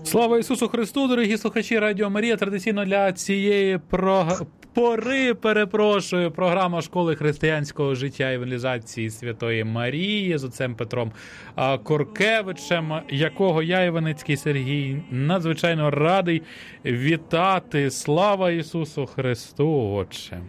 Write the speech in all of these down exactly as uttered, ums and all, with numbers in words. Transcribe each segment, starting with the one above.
Слава Ісусу Христу, дорогі слухачі Радіо Марія. Традиційно для цієї про... пори, перепрошую, програма Школи християнського життя і евангелізації Святої Марії з отцем Петром Коркевичем, якого я, Іваницький Сергій, надзвичайно радий вітати. Слава Ісусу Христу, Отче!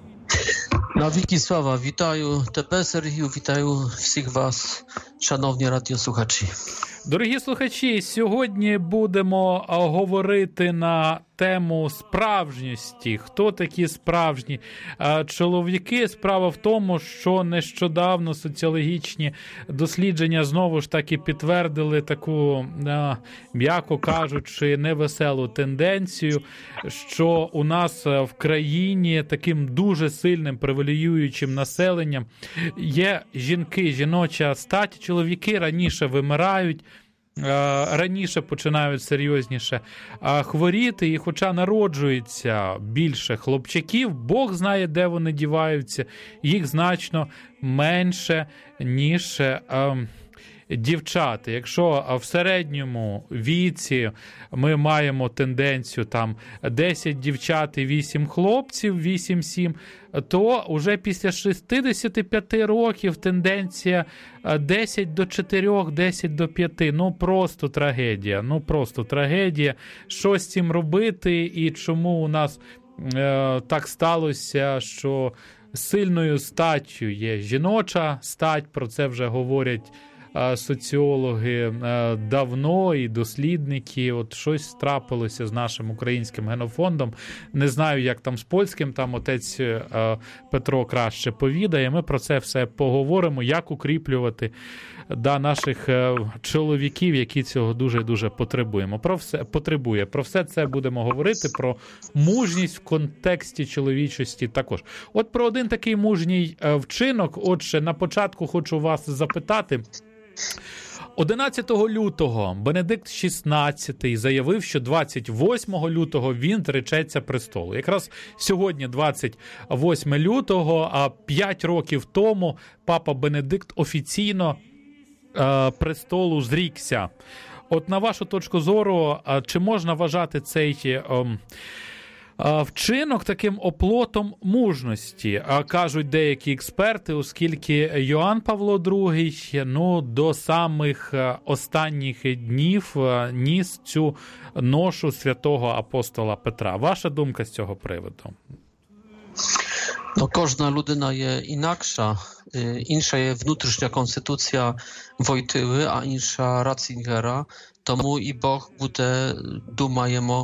На віки слава, вітаю тебе, Сергію, вітаю всіх вас, шановні радіослухачі. Дорогі слухачі, сьогодні будемо говорити на тему справжньості. Хто такі справжні чоловіки? Справа в тому, що нещодавно соціологічні дослідження знову ж таки підтвердили таку, м'яко кажучи, невеселу тенденцію, що у нас в країні таким дуже сильним превалюючим населенням є жінки, жіноча стать. Чоловіки раніше вимирають, раніше починають серйозніше хворіти, і хоча народжується більше хлопчаків, Бог знає, де вони діваються, їх значно менше, ніж дівчата. Якщо в середньому віці ми маємо тенденцію там десять дівчат і вісім хлопців, вісім-сім, то уже після шістдесят п'ять років тенденція десять до чотирьох, десять до п'яти. Ну просто трагедія, ну просто трагедія. Що з цим робити і чому у нас е, так сталося, що сильною статтю є жіноча стать, про це вже говорять соціологи давно і дослідники. От щось трапилося з нашим українським генофондом. Не знаю, як там з польським, там отець Петро краще повідає. Ми про це все поговоримо, як укріплювати да, наших чоловіків, які цього дуже-дуже потребуємо. Про все, потребує. Про все це будемо говорити, про мужність в контексті чоловічості також. От про один такий мужній вчинок, отже, на початку хочу вас запитати. одинадцятого лютого Бенедикт шістнадцятий заявив, що двадцять восьмого лютого він зречеться престолу. Якраз сьогодні, двадцять восьмого лютого, а п'ять років тому папа Бенедикт офіційно е, престолу зрікся. От на вашу точку зору, чи можна вважати цей е, вчинок таким оплотом мужності, кажуть деякі експерти, оскільки Йоанн Павло другий, ну, до самих останніх днів ніс цю ношу святого апостола Петра. Ваша думка з цього приводу? No, кожна людина є інакша. Інша є внутрішня конституція Войтили, а інша Рацінгера. Тому і Бог буде, думаємо,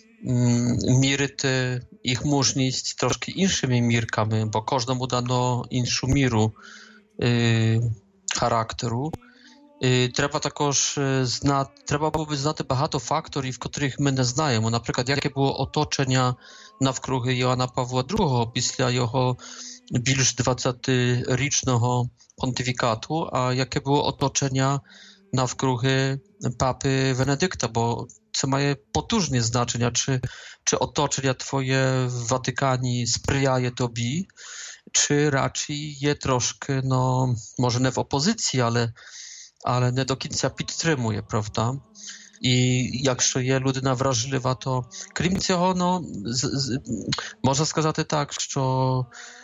мірити їх мужність трошки іншими мірками, бо кожному дано іншу міру е, характеру. Е, треба також знати, треба було знати багато факторів, котрих ми не знаємо. Наприклад, яке було оточення навкруги Йоанна Павла другого після його більш двадцятирічного понтифікату, а яке було оточення навкруги папи Венедикта, bo це має потужне значення, чи, чи оточення твоє в Ватикані сприяє тобі, чи raczej є трошки, no, może не в опозиції, але, але не до кінця підтримує, правда? І якщо є людина вражлива, то крім цього, no, з, з, можна сказати так, що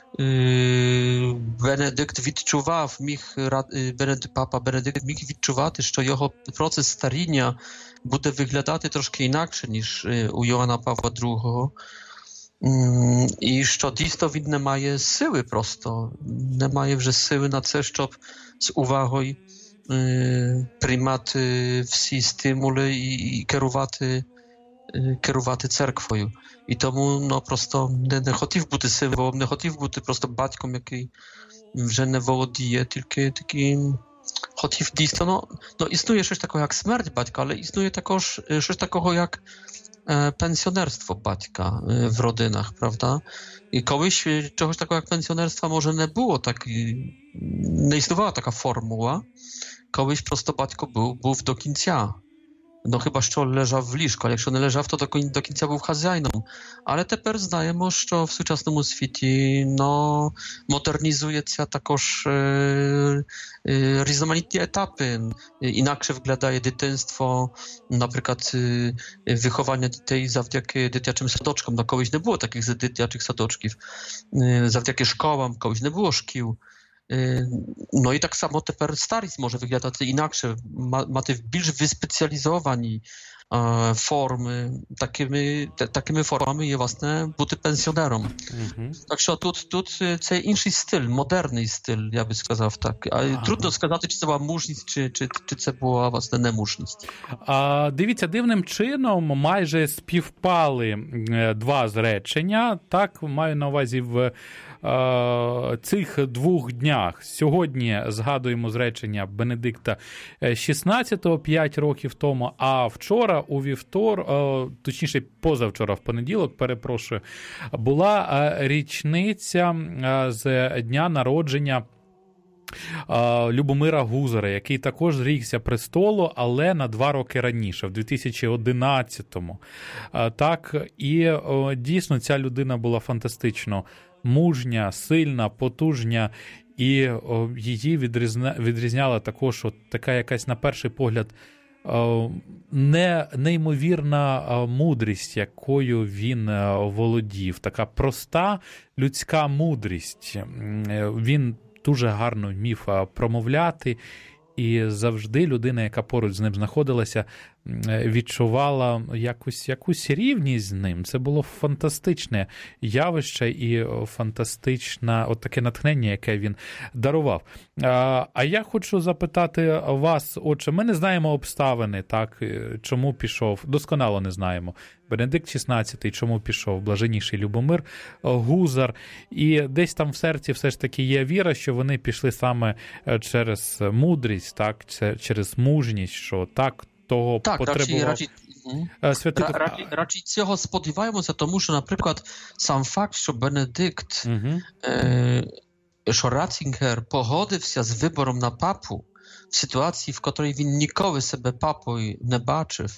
Бенедикт відчував, міг, папа Бенедикт міг відчувати, що його процес старіння буде виглядати трошки інакше, ніж у Йоанна Павла другого. І що дійсно він не має сили просто. Не має вже сили на це, щоб з увагою приймати всі стимули і керувати керувати церквою. І тому, no, просто не, не хотів бути символом, не хотів бути просто батьком, який вже не володіє, тільки таким хотів дійсно, no, no, існує щось такого, як смерть батька, але існує також щось такого, як e, pensjonerstwo батька e, w rodzinach, prawda? I komuś czegoś takiego jak pensjonerstwa może nie było, tak, nie istniała taka formuła, komuś prosto батько był, był do końca. no chyba що leżał w ліжку, ale якщо не leżał, to do, do końca był хазяїном. Але тепер знаємо, що в сучасному світі, no, модернізується також е, е, різноманітні етапи. Інакше виглядає дитинство, наприклад, е, виховання дітей завдяки дитячим садочкам. No, колись не було таких дитячих садочків. Е, завдяки школам, колись не було шкіл. No i tak samo тепер старість може виглядати інакше, мати більш виспеціалізовані е, форми, такими, такими формами є, власне, бути пенсіонером. Mm-hmm. Так що тут, тут це інший стиль, модерний стиль, я би сказав так. А ага. Трудно сказати, чи це була мужність, чи, чи, чи це була, власне, немужність. А, дивіться, дивним чином майже співпали два зречення, так, маю на увазі в цих двох днях. Сьогодні згадуємо зречення Бенедикта шістнадцятого, п'ять років тому, а вчора, у вівтор, точніше позавчора, в понеділок, перепрошую, була річниця з дня народження Любомира Гузара, який також зрікся престолу, але на два роки раніше, в дві тисячі одинадцятому. Так, і дійсно ця людина була фантастично мужня, сильна, потужня, і о, її відрізня, відрізняла також от така якась, на перший погляд, о, не, неймовірна о, мудрість, якою він о, володів. Така проста людська мудрість. Він дуже гарно вмів промовляти, і завжди людина, яка поруч з ним знаходилася, відчувала якусь, якусь рівність з ним. Це було фантастичне явище і фантастичне от таке натхнення, яке він дарував. А, а я хочу запитати вас, отже, ми не знаємо обставини, так, чому пішов, досконало не знаємо, Бенедикт шістнадцятий, чому пішов блаженніший Любомир Гузар, і десь там в серці все ж таки є віра, що вони пішли саме через мудрість, так, через мужність, що так, того так, потребував. Raczej, raczej, Святий... raczej, raczej цього сподіваємося, тому що, наприклад, сам факт, що Бенедикт, угу. е, що Ратzinger погодився з вибором на папу в ситуації, в якій він ніколи себе папою не бачив,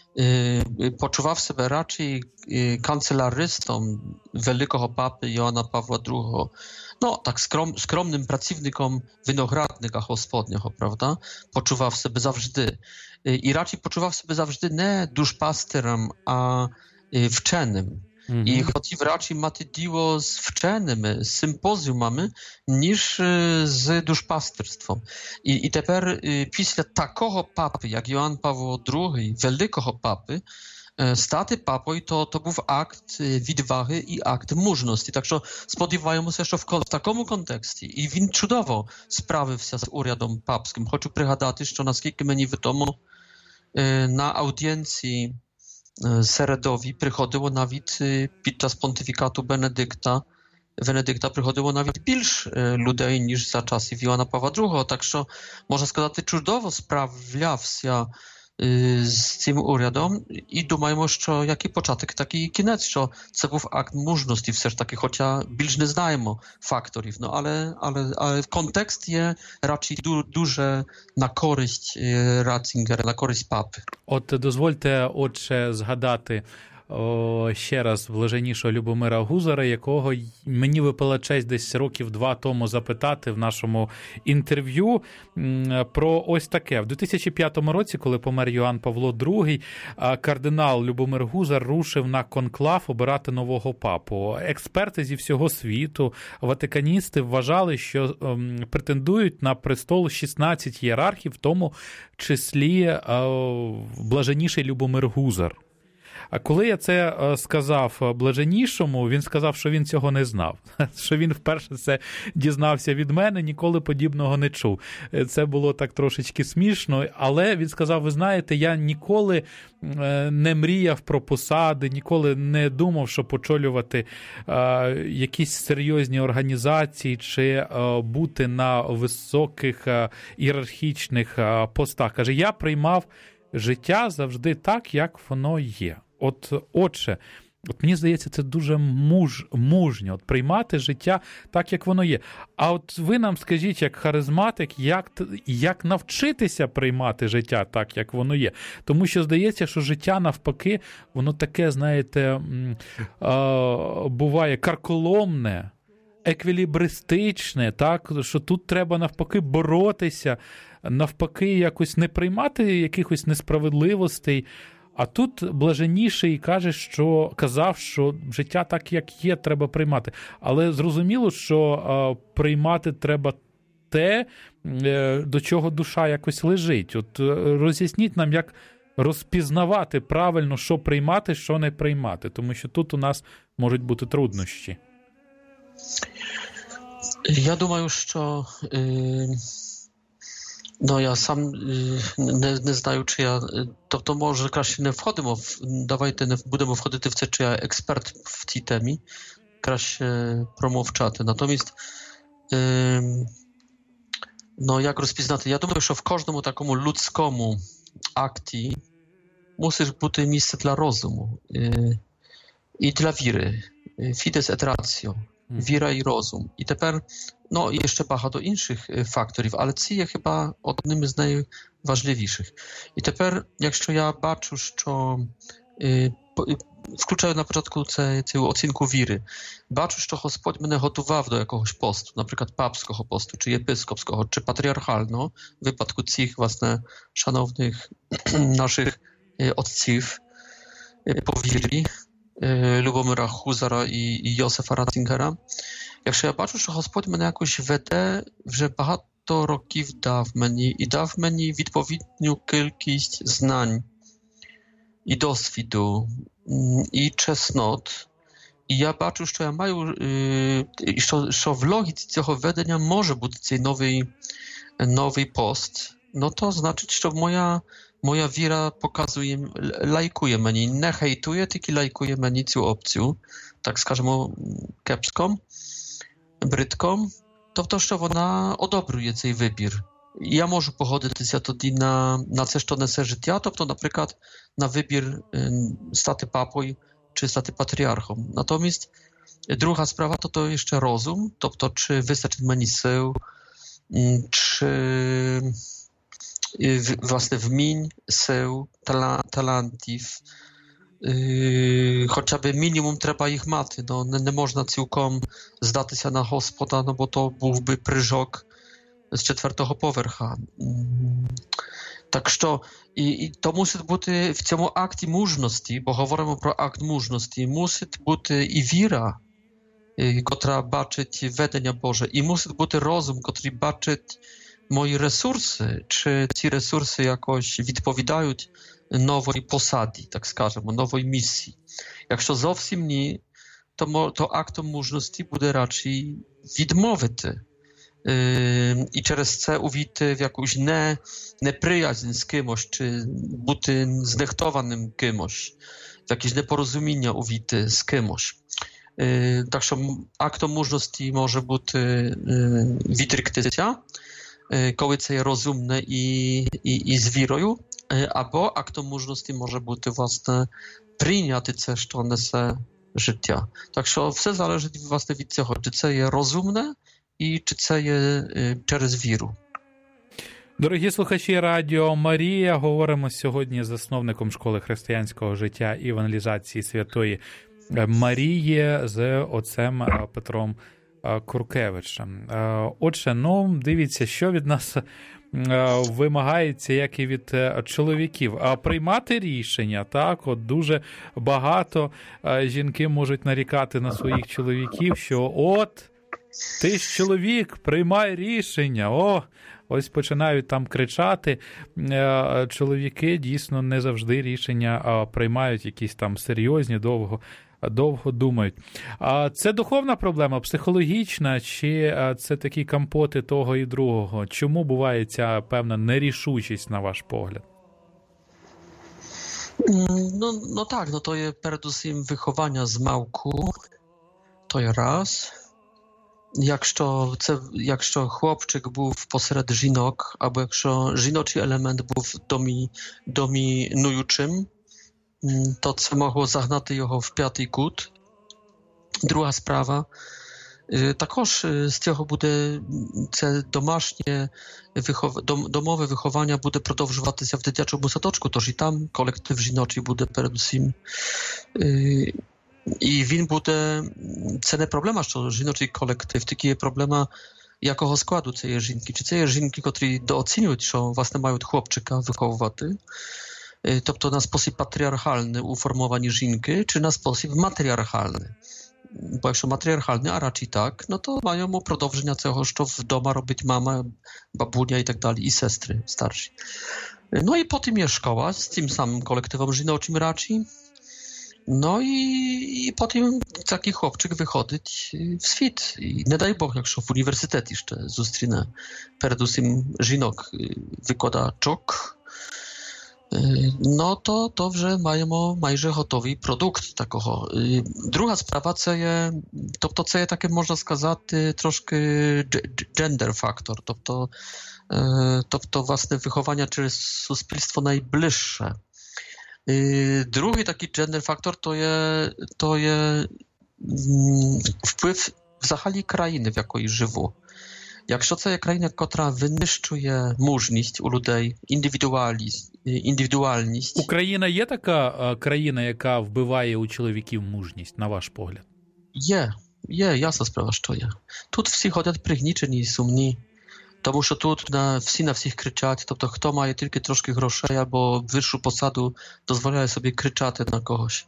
е, почував себе радше канцелярystом великого папи Йоанна Павла другого. No, tak skrom, skromnym pracownikom winogradnika Gospodniego, prawda? Poczuwał sobie zawsze. I raczej poczuwał sobie zawsze nie duszpasterem, a wczenym. Mm-hmm. I choć raczej maty diło z wczenym, z sympozjumami, niż z duszpasterstwem. I, i teraz, pісля takiego papy, jak Joan Paweł drugi, wielkiego papy, стати папою, то, то був акт відваги і акт мужності. Так що сподіваємося, що в, в такому контексті, і він чудово справився з урядом папським. Хочу пригадати, що наскільки мені відомо, на аудієнції середові приходило навіть під час понтифікату Бенедикта, Венедикта приходило навіть більш людей, ніж за часів Йоанна Павла другого. Так що, можна сказати, чудово справлявся з цим урядом і думаємо, що як і початок, так і кінець, що це був акт мужності все ж таки, хоча більш не знаємо факторів, no, але, але, але контекст є радше дуже на користь Ратзінгера, на користь папи. От дозвольте, отже, згадати О, ще раз блаженнішого Любомира Гузара, якого мені випала честь десь років два тому запитати в нашому інтерв'ю про ось таке. В дві тисячі п'ятому році, коли помер Йоанн Павло другий, кардинал Любомир Гузар рушив на конклав обирати нового папу. Експерти зі всього світу, ватиканісти вважали, що ем, претендують на престол шістнадцять ієрархів, в тому числі е, блаженніший Любомир Гузар. А коли я це сказав блаженнішому, він сказав, що він цього не знав. Що він вперше це дізнався від мене, ніколи подібного не чув. Це було так трошечки смішно, але він сказав, ви знаєте, я ніколи не мріяв про посади, ніколи не думав, що очолювати якісь серйозні організації чи бути на високих ієрархічних постах. Каже, я приймав життя завжди так, як воно є. От, отже, От мені здається, це дуже муж, мужньо, от приймати життя так, як воно є. А от ви нам скажіть, як харизматик, як, як навчитися приймати життя так, як воно є. Тому що здається, що життя навпаки, воно таке, знаєте, буває карколомне, еквілібристичне, так, що тут треба навпаки боротися, навпаки якось не приймати якихось несправедливостей. А тут блаженніший каже, що казав, що життя так, як є, треба приймати. Але зрозуміло, що а, приймати треба те, до чого душа якось лежить. От роз'ясніть нам, як розпізнавати правильно, що приймати, що не приймати. Тому що тут у нас можуть бути труднощі. Я думаю, що... Е... No ja sam не, не знаю, чи я... Тобто, може, краще не входимо, в, давайте не будемо входити в це, чи я експерт в цій темі, краще промовчати. Натомість, е, no як розпізнати? Я думаю, що в кожному такому людському акті мусить бути місце для розуму е, і для віри. Fides et ratio. Віра і розум. І тепер, ну, jeszcze багато інших факторів, але ці є хіба одним з найважливіших. І тепер, якщо я бачу, що, включаю на початку це, цю оцінку віри, бачу, що Господь мене готував до якогось посту, наприклад, папського посту, чи єпископського, чи патріархального, в випадку цих, власне, шановних наших отців по вірі, Любомира Хузара і, і Йосифа Ратзінгера. Якщо я бачу, що Господь мене якось веде, вже багато років дав мені і дав мені відповідну кількість знань і досвіду, і чеснот, і я бачу, що я маю, що, що в логіці цього ведення може бути цей новий, новий пост, no to значить, що моja Moja wiara pokazuje, lajkuje mnie, nie hejtuje, tylko lajkuje mnie tę opcję, tak скажемо, kiepską, brzydką, to to, że ona odobruje ten wybór. Ja mogę pochodzić тоді на, на це, що несе життя, тобто, наприклад, на вибір стати папою чи стати патріархом. Натомість, друга справа to to jeszcze rozum, тобто, чи вистачить мені сил, czy власне вмінь, сил, талантів, хоча б мінімум треба їх мати. No, не, не можна цілком здатися на Господа, no, bo to був би прыжок з четвертого поверха. Так що, і, і то мусить бути в цьому акті мужності, бо говоримо про акт мужності, мусить бути і віра, котра бачить ведення Боже, і мусить бути розум, котрий бачить мої ресурси, чи ці ресурси якось відповідають новій посаді, так скажемо, новій місії. Якщо зовсім ні, то, то актом мужності буде радше відмовити yy, і через це увійти в якусь не, неприязнь з кимось, чи бути знехтованим кимось, в якісь непорозуміння увійти з кимось. Yy, так що актом мужності може бути yy, відріктися, коли це є розумне і, і, і з вірою, або актом мужності може бути, власне, прийняти це, що несе життя. Так що все залежить, власне, від цього, чи це є розумне і чи це є через віру. Дорогі слухачі Радіо Марія, говоримо сьогодні з засновником школи християнського життя і евангелізації Святої Марії, з отцем Петром Куркевичем. Отже, ну, дивіться, що від нас вимагається, як і від чоловіків. А приймати рішення, так, от дуже багато жінки можуть нарікати на своїх чоловіків, що от, ти ж чоловік, приймай рішення, о, ось починають там кричати. Чоловіки дійсно не завжди рішення приймають якісь там серйозні, довго довго думають. А це духовна проблема, психологічна, чи це такі компоти того і другого? Чому буває ця певна нерішучість, на ваш погляд? No, no tak, no to jest передусім wychowania z małku, to jest raz. Якщо, це, якщо хлопчик був посеред жінок, або якщо жіночий елемент був домі, домінуючим, то це могло загнати його в п'ятий кут. Друга справа, також з цього буде це домашнє вихов... домове виховання буде продовжуватися в дитячому садочку, тож і там колектив жіночий буде передусім. І він буде, це не проблема, що жіночий колектив, тільки є проблема, якого складу цієї жінки. Чи це є жінки, котрі дооцінюють, що власне мають хлопчика виховувати, тобто на sposób patriarchalny uformowanie żinki, czy na sposób matriarchalny. Bo jakщо matriarchalny, a raczej tak, no to mają продовження цього, що вдома робить мама, бабуня і так далі, і сестри старші. No i potem jest szkoła z tym samym kolektywem żinoczym raczej. No i, i potem taki chłopczyk wychodzić w świat. I nie daj Bóg, jakщо w uniwersytet jeszcze zustrinę передусім жінок викладачок, no to, to вже маємо майже готовий продукт такого. Друга справа, це є, тобто це є таке, можна сказати, трошки gender factor, тобто, тобто власне виховання через суспільство найближче. Другий такий gender factor to є, то є вплив взагалі країни, в якої живу. Якщо це є країна, котра винищує мужність у людей, індивідуальність, індивідуальність. Україна є така країна, яка вбиває у чоловіків мужність, на ваш погляд? Є, є, ясна справа, що є. Тут всі ходять пригнічені і сумні, тому що тут на, всі на всіх кричать, тобто хто має тільки трошки грошей або вищу посаду, дозволяє собі кричати на когось.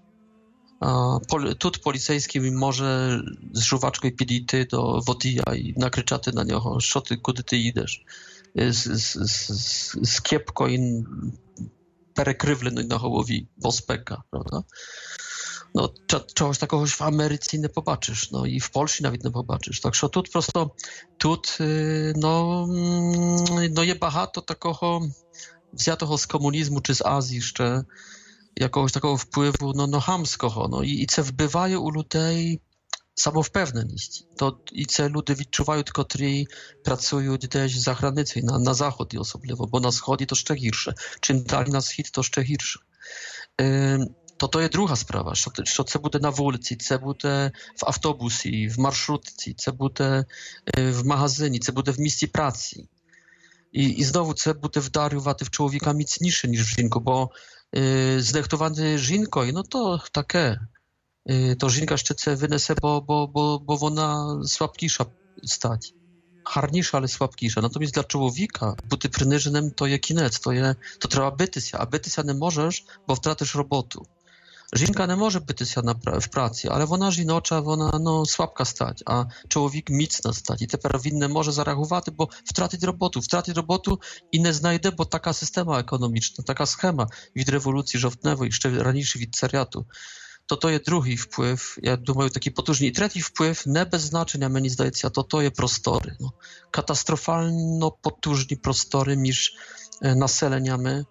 Тут поліцейський може з жувачкою підійти до водія і накричати на нього, що ти, куди ти їдеш, з, з, з, з кепкою перекривленою на голові, бо спека, правда? No, czegoś takiego w Ameryce nie popatrzysz, no i w Polsce nawet nie popatrzysz. Także tu prosto, tu no, no jest багато takiego wziętego z komunizmu czy z Azji jeszcze, jakiegoś takiego wpływu no, no chamskiego, no i, i це вбиває у людей самовпевненість. То і це люди відчувають, котрі працюють десь за границею, на, на заході особливо, бо на сході то ще гірше. Чим далі на схід, то ще гірше. Е, то то є друга справа, що, що це буде на вулиці, це буде в автобусі, в маршрутці, це буде е, в магазині, це буде в місці праці. І, і знову це буде вдарювати в чоловіка міцніше, ніж в жінку, бо е, знехтувати жінкою, ну то таке. То жінка ще це винесе, бо, бо, бо, бо вона слабкіша стать. Гарніша, але слабкіша. Натомість для чоловіка бути приниженим то є кінець, то, є, то треба битися, а битися не можеш, бо втратиш роботу. Жінка не може битися на, в праці, але вона жіноча, вона ну, слабка стать, а чоловік міцна стать. І тепер він не може зареагувати, бо втратить роботу. Втратить роботу і не знайде, бо така система економічна, така схема від революції жовтневої, ще раніше від царяту. To to jest drugi wpływ, ja думаю, taki potężny. I trzeci wpływ, nie bez znaczenia, mnie zdaje się, to to jest prostory. No. Katastrofalno potężne prostory między naseleniami.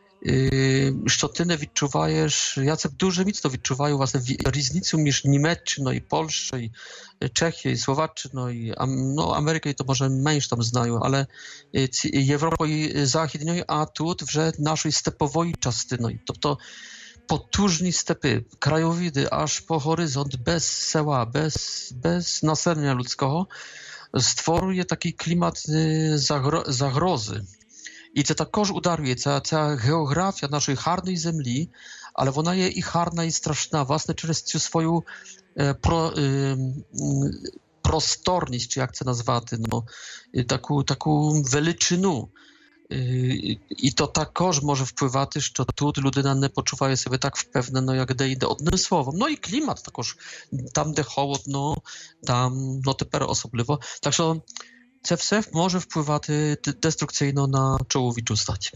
Що ти не відчуваєш, я це дуже міцно відчуваю, власне, різницю між Німеччиною і Польщею, і Чехією, і Словаччиною, ну, Америкою то може менш там знаю, але Європою Західною, а тут вже нашою степовою частиною. Тобто potężne stepy, krajowidy aż po horyzont, bez sela, bez, bez naselenia ludzkiego, stworuje taki klimat zagro, zagrozy. I to також udaruje, cała, cała geografia naszej harnej ziemi, ale ona jest i harna, i straszna, własne przez tę swoją e, pro, e, prostorność, czy jak to nazwać, no, taką, taką величину. I to також може впливати, що тут людина не почуває себе так впевнено, як де йде. Одним словом. Ну і клімат також. Там, де холодно, там, ну тепер особливо. Так що це все може впливати деструкційно на чоловічу стать.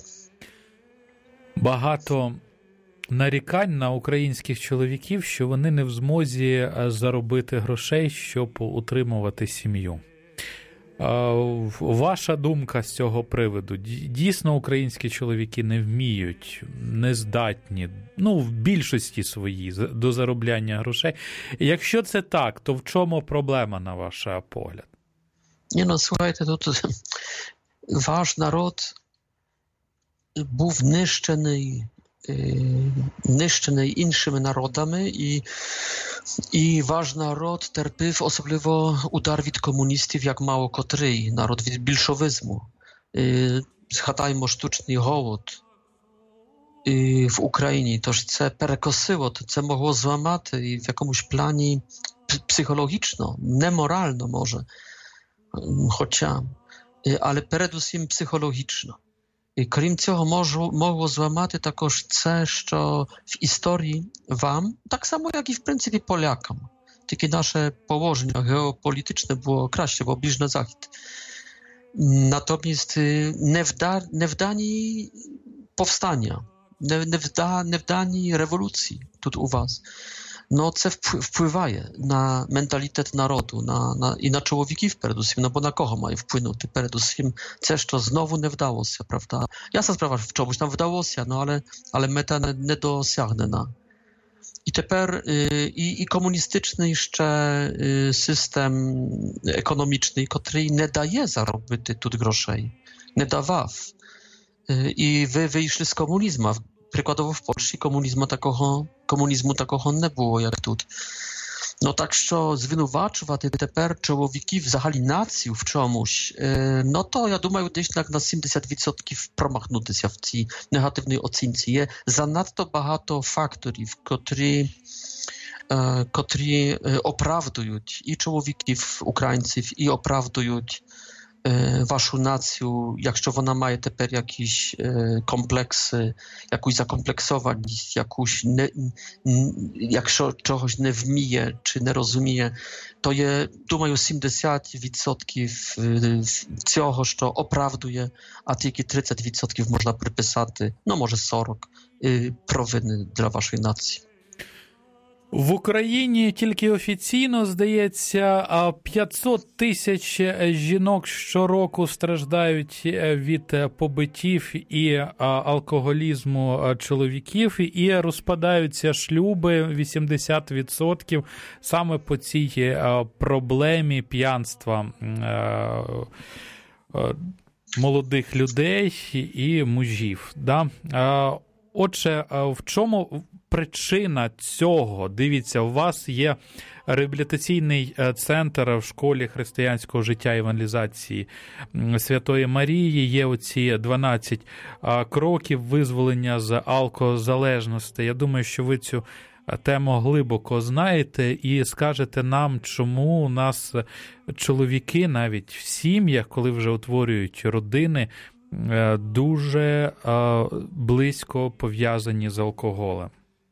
Багато нарікань на українських чоловіків, що вони не в змозі заробити грошей, щоб утримувати сім'ю. Ваша думка з цього приводу? Дійсно, українські чоловіки не вміють, не здатні, ну, в більшості своїй, до заробляння грошей. Якщо це так, то в чому проблема, на ваш погляд? Ні, ну, слухайте, тут ваш народ був нищений niszczony innymi narodami i, i wasz naród terpił особливо uдар від комуністів, як мало котрий, народ від більшовизму. Згадаймо штучний голод w Ukrainie, toż це перекосило, to це могло зламати і в якомусь плані psychologiczno, nemoralno może, хоча, але передусім psychologiczno. І крім цього, могло, могло зламати також це, що в історії вам, так само, як і в принципі полякам, тільки наше положення геополітичне було краще, бо ближній захід. Натомість невда, невдані повстання, невда, невдані революції тут у вас. No, це впливає на менталітет народу, на, на, і на чоловіків передусім, no bo na kogo має вплинути передусім це, що знову не вдалося, правда? Ясна справа, в чомусь там вдалося, no, але, але мета не, не досягнена. І тепер і, і комуністичний ще system економічний, котрий не дає заробити тут грошей, не давав. І ви вийшли з комунізму. Przykładowo w Polsce komunizmu takiego, komunizmu takiego nie było jak tu. No tak, że zwinowaczować teraz człowieków zagali nację w czemuś, no to ja думаю, gdzieś tak na siedemdziesiąt procent promachnuty się w tej negatywnej ocenie. Jest zanadto багато faktorów, które, które oprawdują i człowieków, Ukraińców, i oprawdują waszą nację, jakщо вона має тепер якісь комплекси, якусь заkompleksowaність, якусь не, якщо чогось не вміє чи не розуміє, то є, думаю, сімдесят відсотків цього, що оправдує, а тільки тридцять відсотків можна приписати, ну, може сорок, провини для вашої нації. В Україні тільки офіційно, здається, п'ятсот тисяч жінок щороку страждають від побиттів і алкоголізму чоловіків, і розпадаються шлюби вісімдесят відсотків саме по цій проблемі п'янства молодих людей і мужів. Да? Отже, в чому причина цього? Дивіться, у вас є реабілітаційний центр в школі християнського життя і евангелізації Святої Марії, є оці дванадцять кроків визволення з алкозалежності. Я думаю, що ви цю тему глибоко знаєте і скажете нам, чому у нас чоловіки навіть в сім'ях, коли вже утворюють родини, дуже близько пов'язані з алкоголем.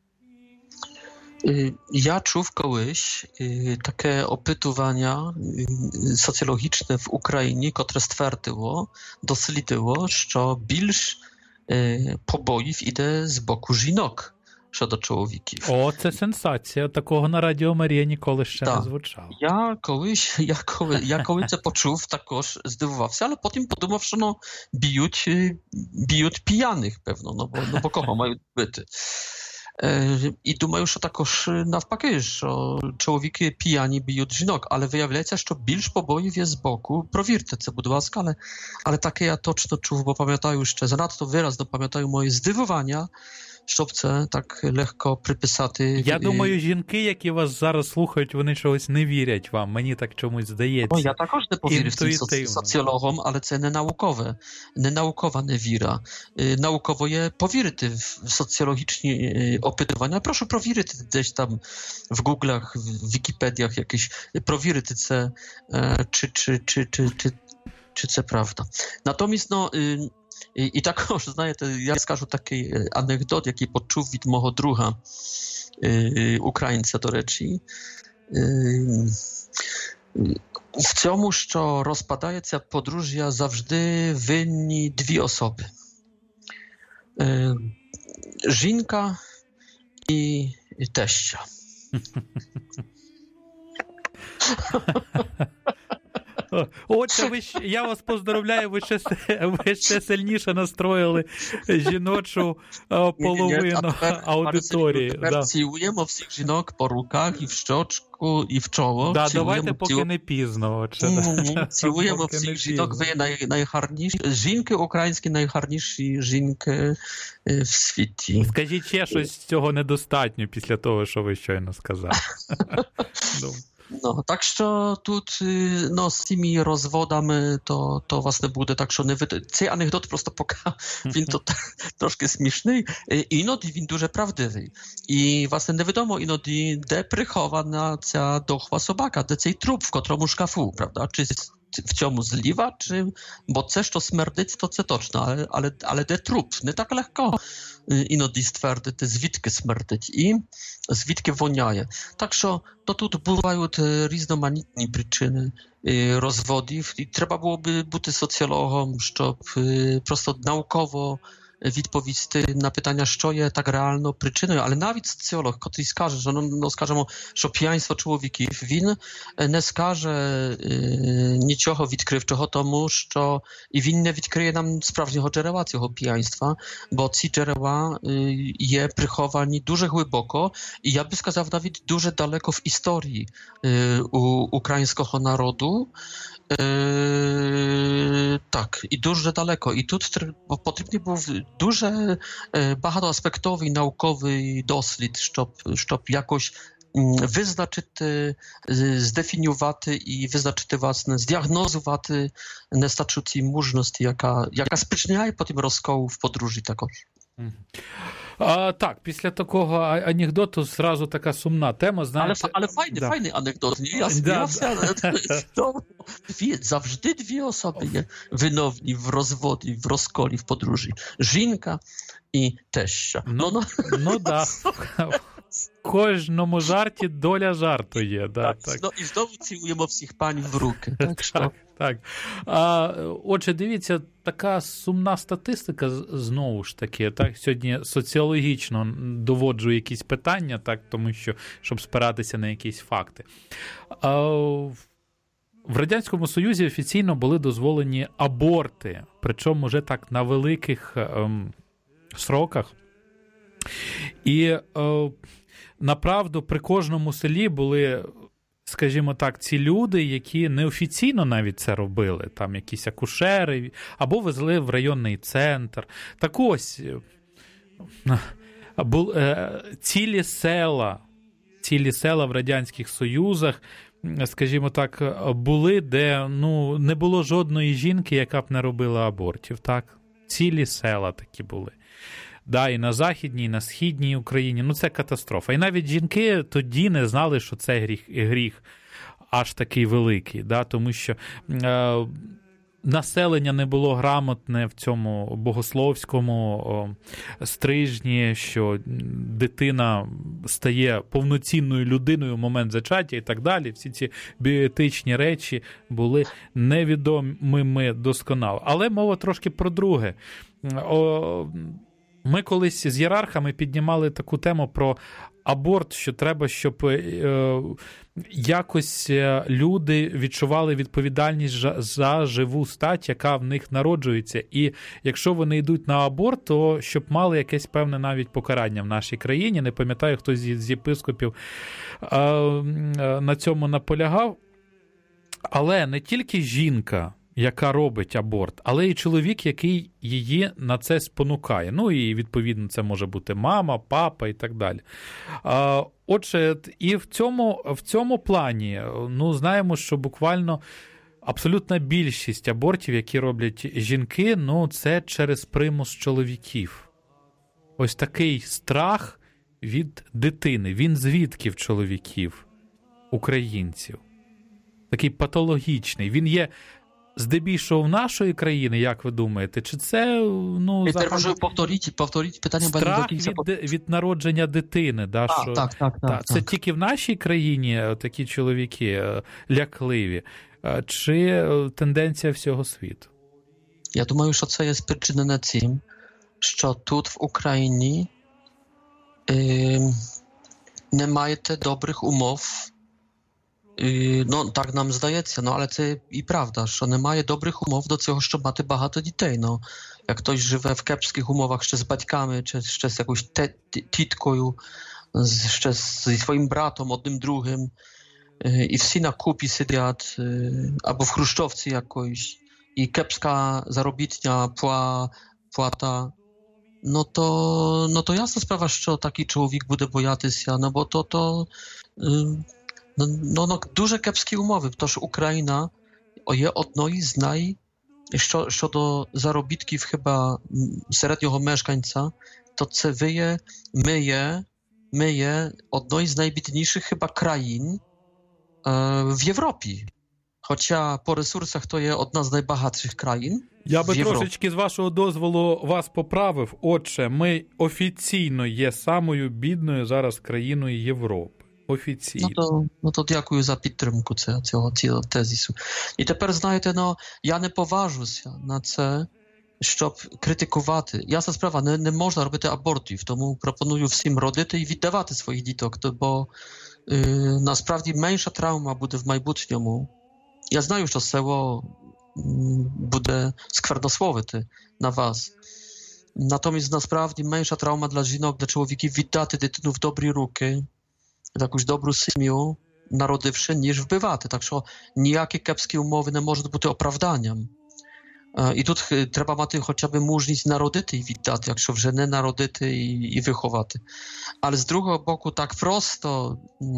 Ja czuł kiedyś takie opytowania socjologiczne w Ukrainie, które stwierdziło, doslідило, że більш побоїв іде з боку жінок щодо чоловіків. О, це сенсація. Такого на Радіо Марія ніколи ще так. не звучало. Я колись, я коли, я коли це почув, також здивувався, але потім подумав, що ну, б'ють, б'ють п'яних, певно, ну бо, ну, бо кого мають бити. І думаю, що також навпаки, що чоловіки п'яні б'ють жінок, але виявляється, що більш побоїв є з боку. Провірте це, будь ласка, але, але таке я точно чув, бо пам'ятаю ще, занадто виразно пам'ятаю мої здивування, щоб це так легко приписати. Я думаю, жінки, які вас зараз слухають, вони чогось не вірять вам. Мені так чомусь здається. Ну, я також не повірив цим соці- соціологам, але це не наукове, не наукова невіра. Науково є повірити в соціологічні опитування. Прошу провірити десь там в гуглах, в Вікіпедіях якісь, провірити це, чи, чи, чи, чи, чи, чи це правда. Натомість, ну, І, і також, знаєте, я скажу такий анекдот, який почув від мого друга, е, українця, до речі. Е, в цьому, що розпадається подружжя, завжди винні дві особи. Е, жінка і, і теща. Отже, ви, я вас поздравляю, ви ще, ви ще сильніше настроїли жіночу половину аудиторії. Тепер цілуємо всіх жінок по руках і в щочку, і в чоло. Да, давайте, поки цілу... не пізно. Цілуємо всіх жінок, ви най, найгарніші. Жінки українські найгарніші жінки в світі. Скажіть ще, щось цього недостатньо після того, що ви щойно сказали. No, tak, że tu no, z tymi rozwodami to, to własne bude, tak, że nie wy... Цей анекдот просто пока він то трошки смішний, іноді він дуже правдивий. І, власне, невідомо іноді, де прихована ця дохла собака, де цей труп, в котрому шкафу, правда? Чи в цьому зліва, чи... Бо це, що смердить, то це точно, але, але, але де труп? Не так легко іноді ствердити, звідки смердить і звідки воняє. Так що то тут бувають різноманітні причини розводів і треба було би бути соціологом, щоб просто науково відповісти на питання, що є так реально причиною, але навіть соціолог, який скаже, що, ну, ну, скажімо, що п'янство чоловіків, він не скаже е, нічого відкривчого, тому що і він не відкриє нам справжнього джерела цього п'янства, бо ці джерела е, є приховані дуже глибоко і я би сказав навіть дуже далеко в історії е, у українського народу. Е, так, і дуже далеко. І тут потрібний був дуже багатоаспектовий науковий дослід, щоб, щоб якось визначити, здефінювати і визначити, власне, здіагнозувати нестачу мужності, яка, яка спричиняє потім розкол в подорожі також. А, так, після такого анекдоту зразу така сумна тема, знаєте... Але, але файний, да. файний анекдот. Я да, сміявся. Да. Дві, завжди дві особи є виновні в розводі, в розколі, в подружжі. Жінка і теща. Ну, ну, ну да. В кожному жарті доля жарту є. Да, так, так. І знову цілуємо всіх панів в руки. Так, що... так, так. А, отже, дивіться, така сумна статистика, знову ж таки, так, сьогодні соціологічно доводжу якісь питання, так, тому що, щоб спиратися на якісь факти. А, в Радянському Союзі офіційно були дозволені аборти, причому вже так на великих ем, сроках. І е, направду при кожному селі були, скажімо так, ці люди, які неофіційно навіть це робили, там якісь акушери, або везли в районний центр. Так ось, бу, е, цілі села, цілі села в Радянських Союзах, скажімо так, були, де ну, не було жодної жінки, яка б не робила абортів. Так? Цілі села такі були. Да, і на Західній, і на Східній Україні. Ну, це катастрофа. І навіть жінки тоді не знали, що це гріх, гріх аж такий великий. Да, тому що е, населення не було грамотне в цьому богословському о, стрижні, що дитина стає повноцінною людиною в момент зачаття і так далі. Всі ці біоетичні речі були невідомими досконало. Але мова трошки про друге. О, ми колись з ієрархами піднімали таку тему про аборт, що треба, щоб е, якось люди відчували відповідальність за живу стать, яка в них народжується. І якщо вони йдуть на аборт, то щоб мали якесь певне навіть покарання в нашій країні. Не пам'ятаю, хтось з єпископів е, на цьому наполягав. Але не тільки жінка, яка робить аборт, але і чоловік, який її на це спонукає. Ну і, відповідно, це може бути мама, папа і так далі. Отже, і в цьому, в цьому плані, ну, знаємо, що буквально абсолютна більшість абортів, які роблять жінки, ну, це через примус чоловіків. Ось такий страх від дитини. Він звідки в чоловіків, українців? Такий патологічний. Він є здебільшого в нашої країни, як ви думаєте, чи це, ну, я можу повторити, повторити питання страх від, від народження дитини, да, а, що так, так, та, так, це так. тільки в нашій країні такі чоловіки лякливі, чи тенденція всього світу? Я думаю, що це є спричинене цим, що тут в Україні е, не маєте добрих умов Ну, так нам здається, ну, але це і правда, що немає добрих умов до цього, щоб мати багато дітей. Ну, як хтось живе в кепських умовах ще з батьками, чи ще з якоюсь тіткою, ще зі своїм братом, одним другим, і всі на купі сидять, або в хрущовці якоїсь, і кепська заробітня плата, no to, no to jasna sprawa, що такий чоловік буде боятися, no bo to, to no, no, no, дуже кепські умови, тож Україна є одною з най, що, щодо заробітків хіба середнього мешканця, то це ви є, ми є, ми є одною з найбідніших хіба країн е, в Європі. Хоча по ресурсах то є одна з найбагатших країн. Я би трошечки, з вашого дозволу, вас поправив. Отже, ми офіційно є самою бідною зараз країною Європи. Офіційно. Ну то, ну то дякую за підтримку цього, цього, цього тезису. І тепер, знаєте, ну, я не поважуся на це, щоб критикувати. Ясна справа, не, не можна робити абортів, тому пропоную всім родити і віддавати своїх діток, бо е, насправді менша травма буде в майбутньому. Я знаю, що село буде сквернословити на вас. Натомість, насправді, менша травма для жінок, для чоловіків віддати дитину в добрі руки, в якусь добру сім'ю, народивши, ніж вбивати. Так що ніякі кепські умови не можуть бути оправданням. І тут треба мати хоча б мужність народити і віддати, якщо вже не народити і, і виховати. Але з другого боку, так просто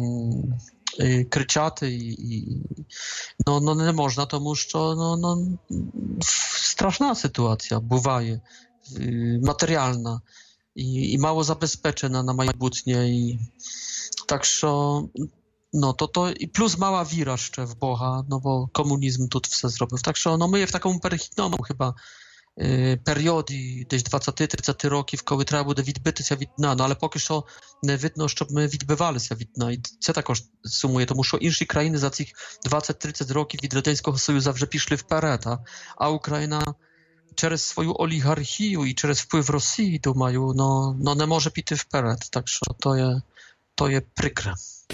м, кричати і, і no, no, nie można, тому що no, no, straszna sytuacja буває, матеріальна і, і мало забезпечена на майбутнє. І, так що, no, to, to і плюс мала віра ще в Бога, no bo komunizm тут все зробив. Так що no, ми є в такому перехідному хіба періоді, десь двадцять-тридцять років, коли треба буде відбитися від дна, ну, але поки що не видно, щоб ми відбивалися від дна. І це також сумує, тому що інші країни за цих двадцять-тридцять років від Радянського Союзу вже пішли вперед, а, а Україна через свою олігархію і через вплив Росії, думаю, no, no, не може піти вперед. Так що то є, то є прикре.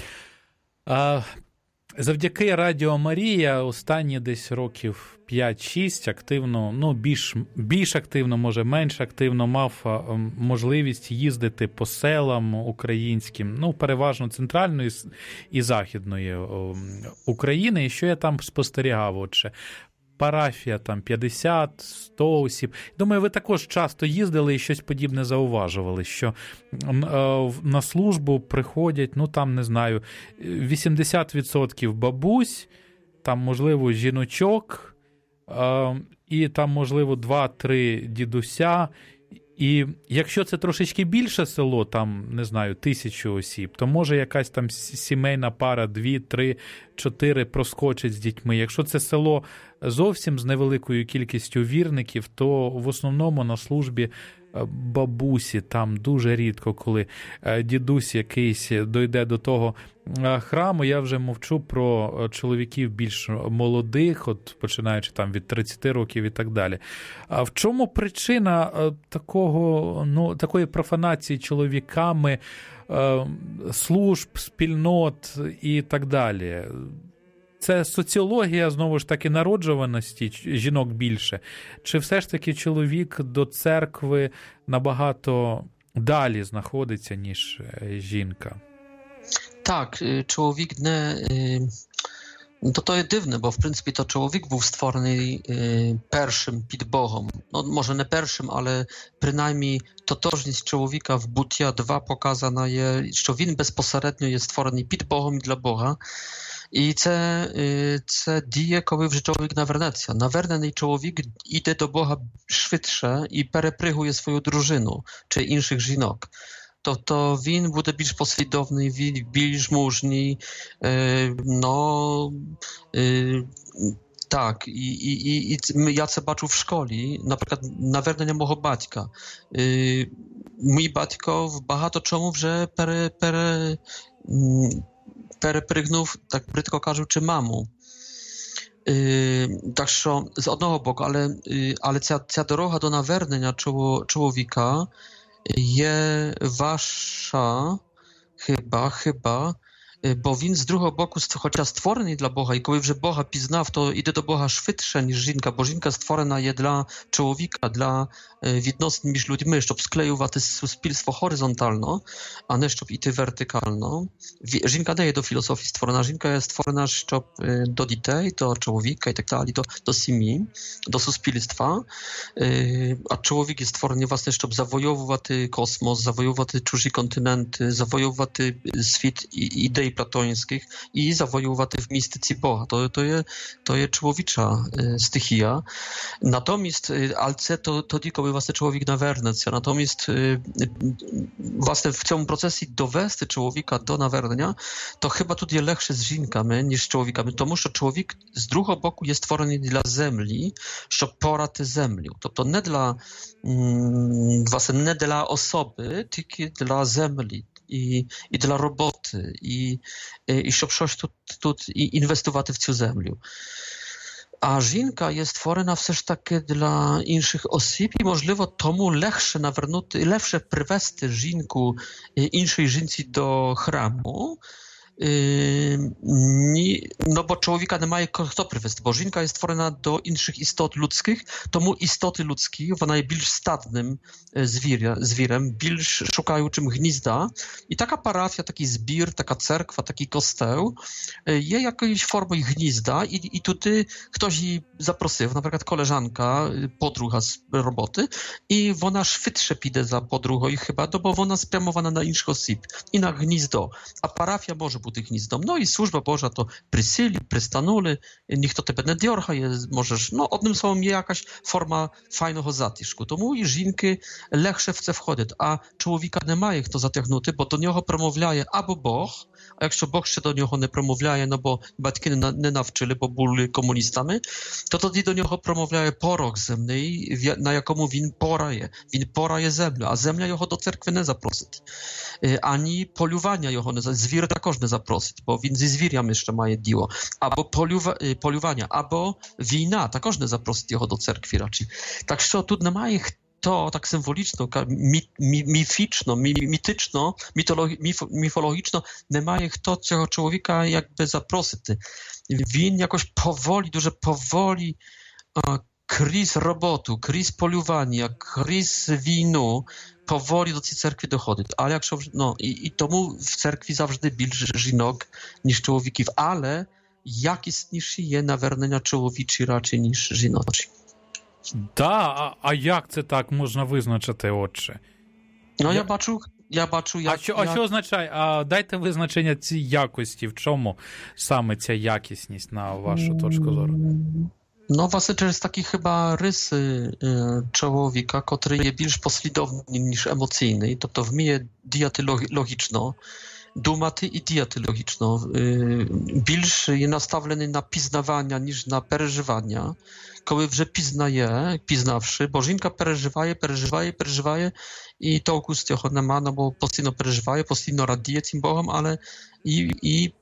А... Завдяки Радіо Марія останні десь років п'ять-шість активно, ну більш, більш активно, може менш активно мав можливість їздити по селам українським, ну переважно центральної і західної України. І що я там спостерігав, отже, парафія там п'ятдесят-сто осіб. Думаю, ви також часто їздили і щось подібне зауважували, що на службу приходять, ну там, не знаю, вісімдесят відсотків бабусь, там, можливо, жіночок, і там, можливо, два-три дідуся. І якщо це трошечки більше село, там, не знаю, тисячу осіб, то може якась там сімейна пара, дві, три, чотири проскочить з дітьми. Якщо це село зовсім з невеликою кількістю вірників, то в основному на службі бабусі, там дуже рідко, коли дідусь якийсь дойде до того храму. Я вже мовчу про чоловіків більш молодих, от починаючи там від тридцяти років і так далі. А в чому причина такого, ну, такої профанації чоловіками служб, спільнот і так далі? Це соціологія, знову ж таки, народжуваності жінок більше? Чи все ж таки чоловік до церкви набагато далі знаходиться, ніж жінка? Так, чоловік не... To to jest dziwne, bo w принципі to człowiek był stworzony e, pierwszym przed Bogiem. No, może nie pierwszym, ale przynajmniej totożność człowieka w Butia dwa pokazana jest, że on bezpośrednio jest stworzony przed Bogiem i dla Boga. I це, це діє, коли вже чоловік навернеться. Навернений чоловік йде до Бога швидше і перепригує свою дружину чи інших жінок. Тобто він буде більш послідовний, більш мужній, е, no, е, так, і, і, і, і я це бачу в школі, наприклад, навернення мого батька. Е, мій батько багато чому вже пере, пере, перепригнув, так бридко кажучи, маму. Е, так що, з одного боку, але, але ця, ця дорога до навернення чоловіка є wasza, chyba, chyba, Бо він з другого боку, хоча створений для Бога, і коли вже Бога пізнав, то йде до Бога швидше, ніж жінка, бо жінка створена є для чоловіка, для відносин між людьми, щоб склеювати суспільство горизонтально, а не щоб іти вертикально. Жінка не є до філософії створена, жінка є створена, щоб до дітей, до чоловіка і так далі, до, до сім'ї, до суспільства, а чоловік є створений власне, щоб завоювати космос, завоювати чужі континенти, завоювати світ ідей platońskich i zawojować w mistyce Boga. To, to, je, to je człowicza stychia. Natomiast, ale to, to tylko własny człowiek nawernecja. Natomiast własne w tym procesie dowести człowieka do nawernienia, to chyba tutaj lepsze z żonkami niż z człowiekami. To muszę człowiek z drugiego boku jest stworzony dla ziemi, żeby porać ziemię. To, to nie dla własne nie dla osoby, tylko dla ziemi. I, i dla roboty, i, i щоб щось тут, тут і інвестувати в цю землю. А жінка є створена все ж таки для інших осіб, і, можливо, тому легше навернути, легше привести жінку іншої жінці до храму, no bo człowieka nie ma kto przywieźć, bo żonka jest stworzona do innych istot ludzkich, tomu istoty ludzkie, ona jest bardziej stadnym zwierzem, bardziej szukają czym gniazda i taka parafia, taki zbir, taka cerkwa, taki kosteł jest jakąś formą gniazda i, i tutaj ktoś jej zaprosił, na przykład koleżanka, podruga z roboty i ona szybciej pójdzie za podrugą i chyba, no bo ona spramowana na innych osób i na gniazdo, a parafia może bути гніздом. Ну і служба Божа то присілі, пристанули, ніхто тебе не дьоргає, можеш, ну, одним словом, є якась форма файного затишку. Тому і жінки легше в це входять, а чоловіка немає хто затягнути, бо до нього промовляє або Бог, а якщо Бог ще до нього не промовляє, ну бо батьки не, не навчили, бо були комуністами, то тоді до нього промовляє порох земний, на якому він порає. Він порає землю, а земля його до церкви не запросить. Ані полювання його не запросить, звір також не запросить, бо він зі звір'ям jeszcze має діло. Або полюва, полювання, або війна також не запросить його до церкви raczej. Так що тут немає to tak symboliczno, mi, mi, mificzno, mi, mityczno, mitologi, mif, mifologiczno, nie ma kto tego człowieka jakby zaprosić. Win jakoś powoli, dużo powoli uh, kriz robotu, kriz poluwania, kriz winu powoli do tej cerkwi dochodzi. Ale jak no i, i tomu w cerkwi zawsze bільше żinok niż człowieków, ale jak istniejszy je naвернення człowieczy raczej niż żinoczy. Да, а, а як це так можна визначити, отче? Ну, я, я бачу, я бачу, як... А що, як... а що означає? А дайте визначення цій якості, в чому саме ця якісність, на вашу точку зору? No właśnie to jest taki chyba rys y, człowieka, który jest bільш послідовний niż emocjny, to to wmije diety logiczno, думати і діяти логічно. Більше є наставлений на пізнавання, ніж на переживання. Коли вже пізнає, пізнавши, бо жінка переживає, переживає, переживає, і толку з цього нема, no bo постійно переживає, постійно радіє цим Богом, ale і, і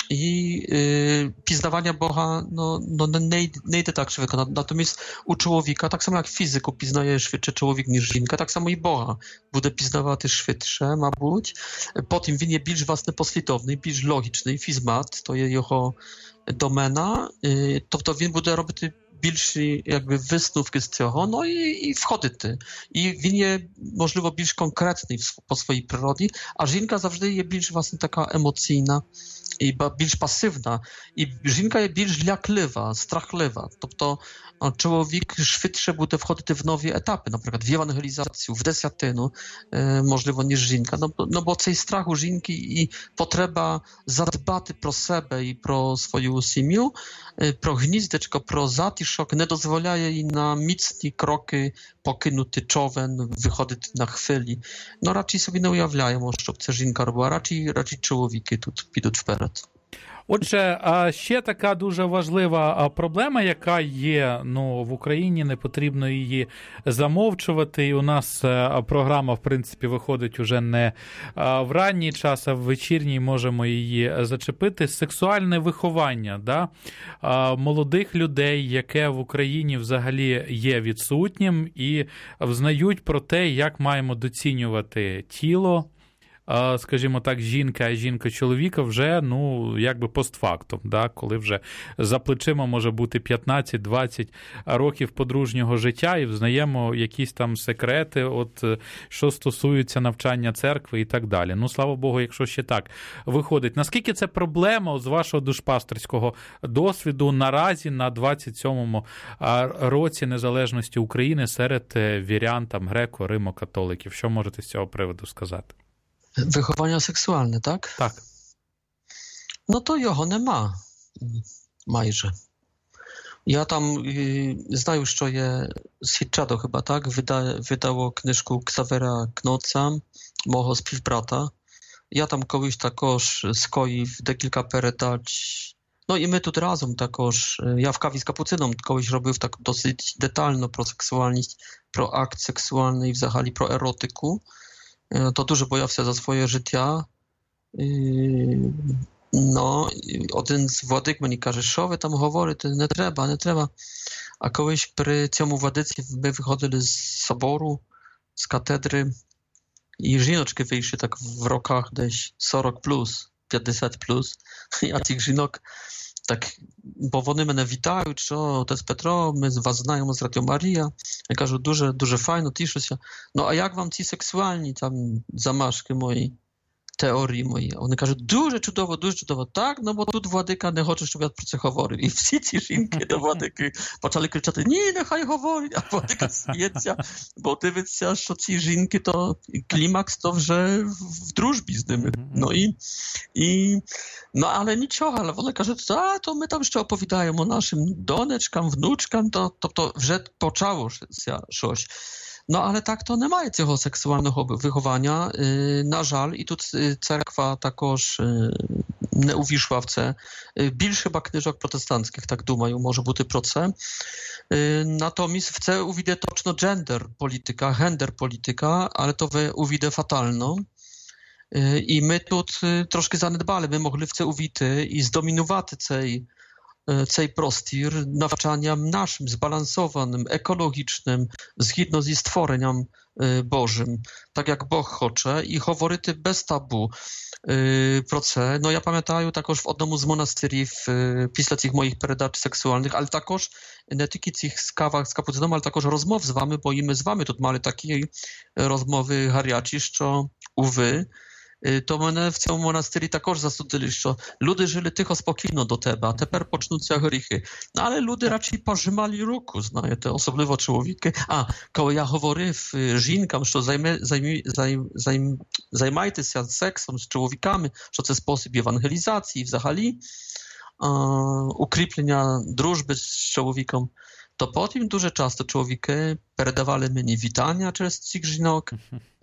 I y, piznawania Boga no, no, nie, nie idzie tak szybko. Natomiast u człowieka, tak samo jak w fizyku piznaje szybciej człowiek niż żonka, tak samo i Boga będzie piznawać szybciej, ma być. Potem він є більш власне послідовний, більш логічний, фізмат, то є його домена, y, тобто він буде робити більші якби висновки з цього, no i, i wchodzити. I він є, можливо, більш конкретний по своїй природі, а жінка завжди є більш власне така емоційна і більш пасивна. І жінка є більш ляклива, страхлива. Тобто człowiek szybciej będzie wchodzić w nowe etapy, na przykład w ewangelizację, w desjatynę, e, możliwe niż żonka, no, no bo tej strachu żonki i potrzeba zadbać pro siebie i pro swoją семью, e, pro gnizdeczko, pro zatiszok, nie dozwalaje jej na mocne kroki pokinuty czowen, wychodzić na chwili. No raczej sobie nie ujawniają, що це жінка робила, raczej, raczej człowieki тут підуть вперед. Отже, ще така дуже важлива проблема, яка є, ну, в Україні, не потрібно її замовчувати, і у нас програма, в принципі, виходить уже не в ранній час, а в вечірній можемо її зачепити. Сексуальне виховання, да? Молодих людей, яке в Україні взагалі є відсутнім, і взнають про те, як маємо доцінювати тіло, скажімо так, жінка, а жінка чоловіка вже, ну, якби постфактум, да, коли вже за плечима може бути п'ятнадцять-двадцять років подружнього життя і взнаємо якісь там секрети, от, що стосуються навчання церкви і так далі. Ну, слава Богу, якщо ще так виходить. Наскільки це проблема з вашого душпасторського досвіду наразі на двадцять сьомому році незалежності України серед вірян, там, греко, римо-католиків? Що можете з цього приводу сказати? Виховання сексуальне, так? Так. Ну, то його нема майже. Ja tam y, знаю, що є Свідчадо chyba, так, Wyda, видало книжку Ксавера Кноца, мого співбрата. Я там колись також скоїв декілька передач. Ну і ми тут разом також, я в каві з капуцином колись робив так досить детально про сексуальність, про акт сексуальний, взагалі про еротику. То дуже боявся за своє життя. No, один з владик мені каже, що ви там говорите, не треба, не треба. А колись при цьому владиці ми виходили з собору, з катедри, і жіночки вийшли так в роках десь сорок плюс, п'ятдесят плюс. Я цих жінок так, бо вони мене вітають, що отець Петро, ми вас знаємо з Радіо Марія. Я кажу, дуже, дуже файно, тішуся. Ну, а як вам ці сексуальні там замашки мої? Теорії мої. Вони кажуть, дуже чудово, дуже чудово. Так, ну бо тут владика не хоче, щоб я про це говорив. І всі ці жінки до владики почали кричати, ні, нехай говорить, а владика сміється, бо дивиться, що ці жінки, то клімакс, то вже в дружбі з ними. Ну, і, і, ну але нічого, але вони кажуть, а, то ми там ще оповідаємо нашим донечкам, внучкам, то, тобто вже почалося щось. No ale tak to немає цього сексуального виховання, на жаль, і тут церква також не увійшла в це. Більше хіба книжок протестанцьких, так думаю, може бути про це. Натомість в це увійде точно gender polityka, gender polityka, ale to увійде фатально. І ми тут трошки занедбали, ми могли в це увійти і здомінувати цей цей простір навчанням нашим, zbalansowanym, ekologicznym, zgodno зі stworzeniem Bożym, tak jak Bóg chce i говорити без табу про це. Ну, я пам'ятаю також в одному з монастирів після цих моїх передач сексуальних, але також не тільки цих з кавах з капуцином, але також розмов з вами, бо і ми з вами тут мали такі розмови гарячі, що уви, то мене в цьому монастирі також засудили, що люди жили тихо, спокійно до тебе, а тепер почнуться гріхи. Але люди радше пожимали руку, знаєте, особливо чоловіки. А, коли я говорив жінкам, що займе, займ, займ, займ, займайтеся сексом з чоловіками, що це спосіб євангелізації, взагалі, а, укріплення дружби з чоловіком, to po tym дуже часто чоловіки передавали мені вітання через цих жінок,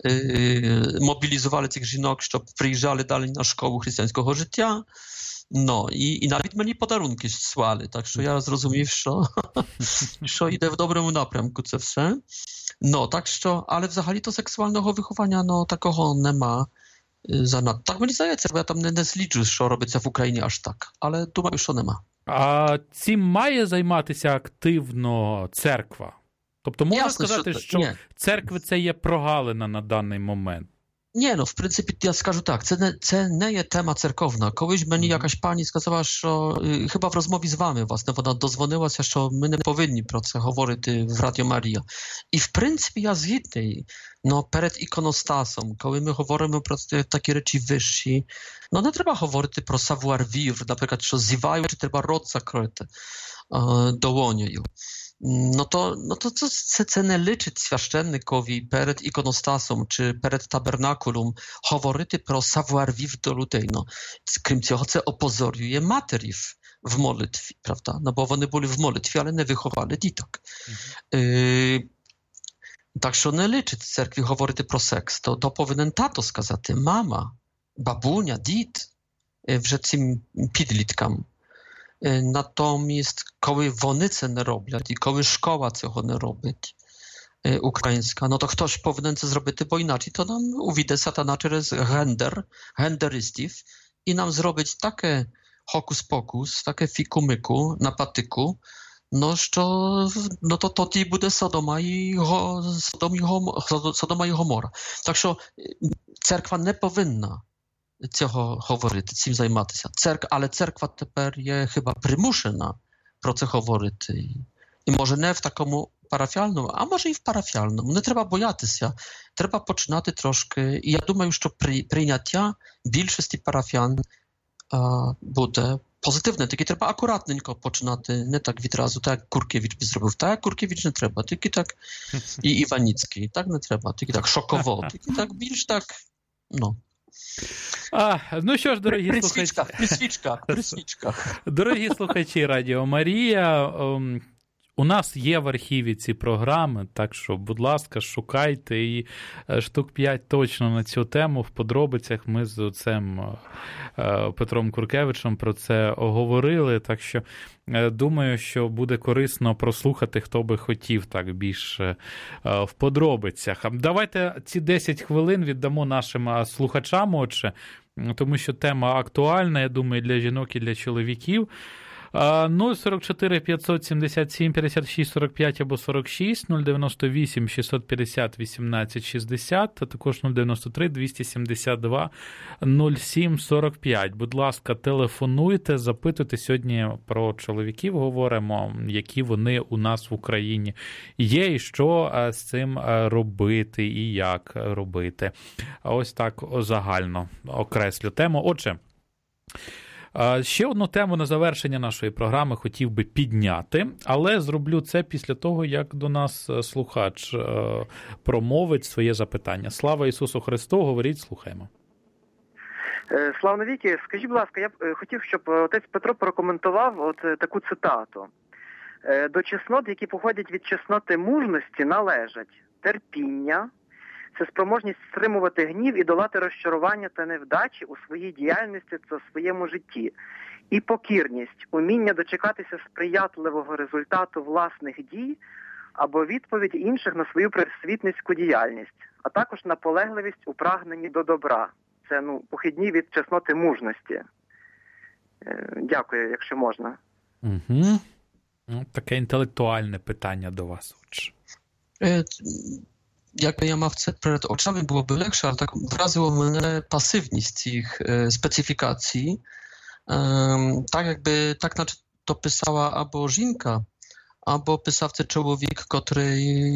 мобілізували цих жінок, щоб приїжджали далі на школу християнського життя. No i, i nawet mені подарунки слали, так що я зрозумів, що, що йде в доброму напрямку це все. No, так що, але взагалі то сексуального виховання, no, такого нема. Занадто. Так мені здається, бо я там не, не сліджу, що робиться в Україні аж так, але думаю, що нема. А цим має займатися активно церква? Тобто можна Ясно, сказати, що, що церкви це є прогалина на даний момент? Nie, no w pryncypie ja скажу tak, це не, це не є тема церковна. Колись мені mm-hmm. якась пані сказала, що і, хіба в розмові з вами, власне, вона дозвонилася, що ми не повинні про це говорити в Радіо Марія. І в принципі я згідний. No перед іконостасом, коли ми говоримо про такі речі вищі, no не треба говорити про savoir-vivre, наприклад, що зіваю, чи треба рот закрити е, долонею. No to, no to co, це не личить священникові перед іконостасом чи перед табернакулом говорити про savoir-vivre до людей. No, крім цього, це опозорює матерів в молитві, правда? No bo вони були в молитві, але не виховали діток. Mm-hmm. Е, так що не личить церкві говорити про секс. То, то повинен тато сказати, мама, бабуня, дід, вже цим підліткам. Natomiast коли вони це не роблять і коли школа цього не робить українська, no to хто ж повинен це зробити, бо іначе то нам увійде сатана через гендер, гендеристів і нам зробить таке hokus-pokus, таке fikumyku na patyku, no, що, no to тоді буде Содома і, Го, Содом і Гомора, Содома і Гомора. Так що церква не повинна цього говорити, цим займатися. Церк, але церква тепер є хіба примушена про це говорити. І може не в такому парафіальному, а може і в парафіальному. Не треба боятися. Треба починати трошки. І я думаю, що при, прийняття більшості парафіян а, буде позитивне. Тільки треба акуратненько починати, не так відразу, так як Куркевич би зробив. Так як Куркевич не треба, тільки так і Іваніцький. Так не треба, тільки так шоково. Тільки так більш так, ну. А, ну що ж, дорогі при слухачі. Свічках, при свічках, при свічках. Дорогі слухачі Радіо Марія, у нас є в архіві ці програми, так що, будь ласка, шукайте, і штук п'ять точно на цю тему. В подробицях ми з отцем Петром Куркевичем про це говорили, так що думаю, що буде корисно прослухати, хто би хотів так більше в подробицях. Давайте ці десять хвилин віддамо нашим слухачам, отже, тому що тема актуальна, я думаю, для жінок і для чоловіків. нуль сорок чотири п'ятсот сімдесят сім п'ятдесят шість сорок п'ять або сорок шість, нуль дев'яносто вісім шістсот п'ятдесят вісімнадцять шістдесят, та також нуль дев'яносто три двісті сімдесят два нуль сім сорок п'ять. Будь ласка, телефонуйте, запитуйте. Сьогодні про чоловіків говоримо, які вони у нас в Україні є, і що з цим робити, і як робити. Ось так загально окреслю тему. Отже, ще одну тему на завершення нашої програми хотів би підняти, але зроблю це після того, як до нас слухач промовить своє запитання. Слава Ісусу Христу, говоріть, слухаємо. Слава навіки, скажіть, будь ласка, я б хотів, щоб отець Петро прокоментував от таку цитату. До чеснот, які походять від чесноти мужності, належать терпіння, це спроможність стримувати гнів і долати розчарування та невдачі у своїй діяльності та у своєму житті. І покірність, уміння дочекатися сприятливого результату власних дій або відповіді інших на свою просвітницьку діяльність, а також наполегливість у прагненні до добра. Це, ну, похідні від чесноти мужності. Дякую, якщо можна. Угу. Ну, таке інтелектуальне питання до вас. Jakby ja mав це перед очами, byłoby легше, ale tak wraziło mnie pasywność ich e, specyfikacji. E, tak jakby, tak znaczy to pisała albo żinka, albo pisawcy człowiek, który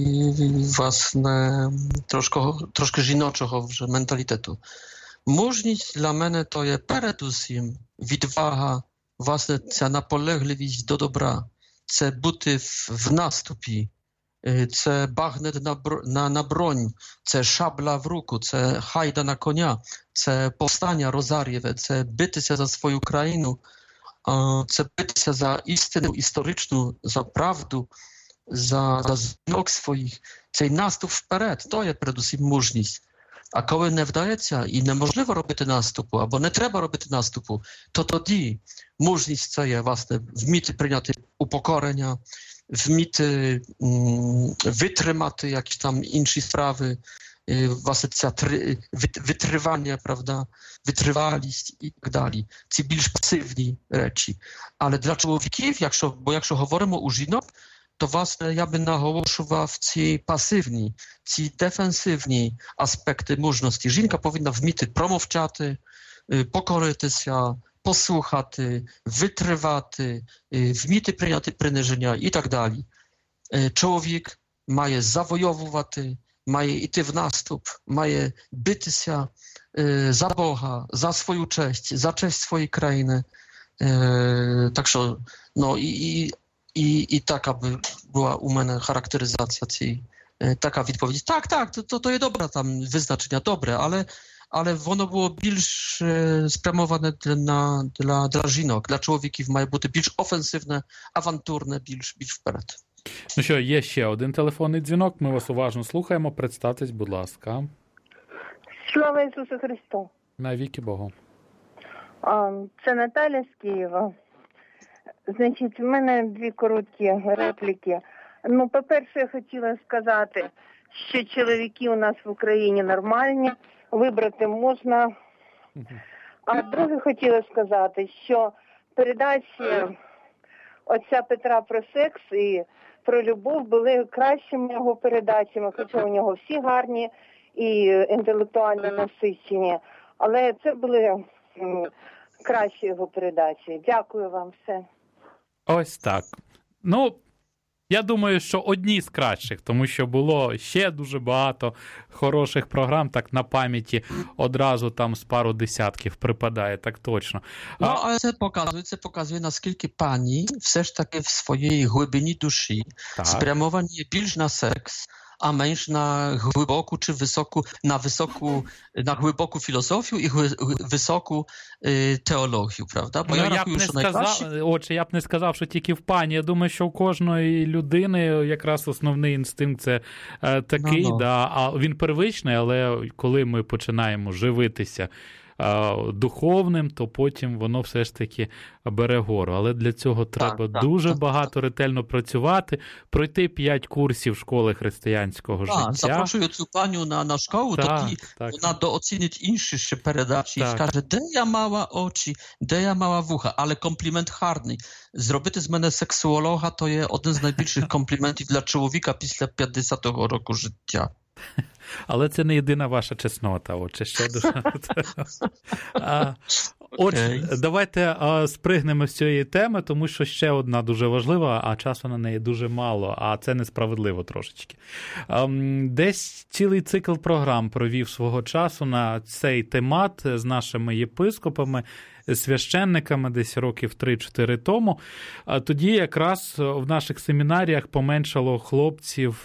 własne troszkę, troszkę żinoczego mentalitetu. Mужність dla mnie to jest передусім відвага, власне, ця наполегливість до добра, це бути в, в наступі. Це багнет на, на, на бронь, це шабла в руку, це хайда на коня, це повстання розарєве, це битися за свою країну, це битися за істину історичну, за правду, за, за жінок своїх. Цей наступ вперед, то є передусім мужність. А коли не вдається і неможливо робити наступу, або не треба робити наступу, то тоді мужність це є, власне, вміти прийняти упокорення, вміти витримати якісь там інші справи, власне, ця витривання, правда, витривалість і так далі. Ці більш пасивні речі. Але для чоловіків, якщо, бо якщо говоримо у жінок, то, власне, я би наголошував ці пасивні, ці дефенсивні аспекти мужності. Жінка повинна вміти промовчати, покоритися, послухати, витривати, вміти прийняти приниження і так далі. Чоловік має завойовувати, має йти в наступ, має битися за Бога, за свою честь, за честь своєї країни. Так що, no i, i, i, i taka by była u mnie charakteryzacja цієї, така відповідь. Так, так, to, to jest dobre tam wyznaczenia, dobre, ale ale воно було більш спрямоване для, для, для жінок, для чоловіків має бути більш офенсивне, авантурне, більш, більш вперед. Ну що, є ще один телефонний дзвінок, ми вас уважно слухаємо, представтесь, будь ласка. Слава Ісусу Христу! Навіки Богу. Це Наталя з Києва. Значить, в мене дві короткі репліки. Ну, по-перше, я хотіла сказати, що чоловіки у нас в Україні нормальні, вибрати можна. А друге хотіла сказати, що передачі отця Петра про секс і про любов були кращими його передачами, хоча у нього всі гарні і інтелектуально насичені. Але це були кращі його передачі. Дякую вам, все. Ось так. Ну, я думаю, що одні з кращих, тому що було ще дуже багато хороших програм, так на пам'яті одразу там з пару десятків припадає, так точно. No, ale це показує, це показує, наскільки пані все ж таки в своїй глибині душі спрямовані більш на секс, a męż na głęboką czy wysoką, na wysoką, na głęboką filozofię i wysoką y, teologię, prawda? Бо ну, я рахую, що найкраще... Отже, я б не сказав, що тільки в пані. Я думаю, що у кожної людини якраз основний інстинкт це е, такий, no, no. Да, а він первичний, але коли ми починаємо живитися духовним, то потім воно все ж таки бере гору. Але для цього треба так, дуже так, багато так. ретельно працювати, пройти п'ять курсів школи християнського так, життя. Запрошую цю паню на, на школу, так, тоді так. вона дооцінить інші ще передачі так. і скаже, де я мала очі, де я мала вуха, але комплімент гарний. Зробити з мене сексуолога то є один з найбільших компліментів для чоловіка після п'ятдесятого року життя. Але це не єдина ваша чеснота. Отже, ще дуже... а, отже, okay. давайте а, спригнемо з цієї теми, тому що ще одна дуже важлива, а часу на неї дуже мало, а це несправедливо трошечки. А, десь цілий цикл програм провів свого часу на цей темат з нашими єпископами, священниками десь років три-чотири тому. Тоді якраз в наших семінаріях поменшало хлопців